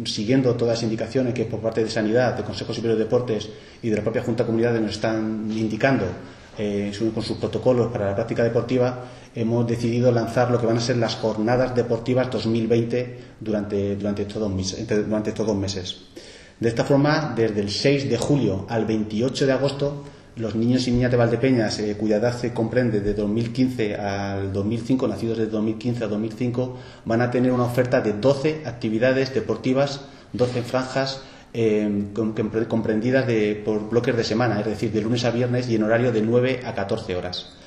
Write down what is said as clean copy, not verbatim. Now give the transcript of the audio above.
siguiendo todas las indicaciones que por parte de Sanidad, del Consejo Superior de Deportes y de la propia Junta de Comunidades nos están indicando con sus protocolos para la práctica deportiva, hemos decidido lanzar lo que van a ser las Jornadas Deportivas 2020 durante estos 2 meses. De esta forma, desde el 6 de julio al 28 de agosto, los niños y niñas de Valdepeñas, cuya edad se comprende de 2015 al 2005, nacidos de 2015 a 2005, van a tener una oferta de 12 actividades deportivas, 12 franjas comprendidas por bloques de semana, es decir, de lunes a viernes y en horario de 9 a 14 horas.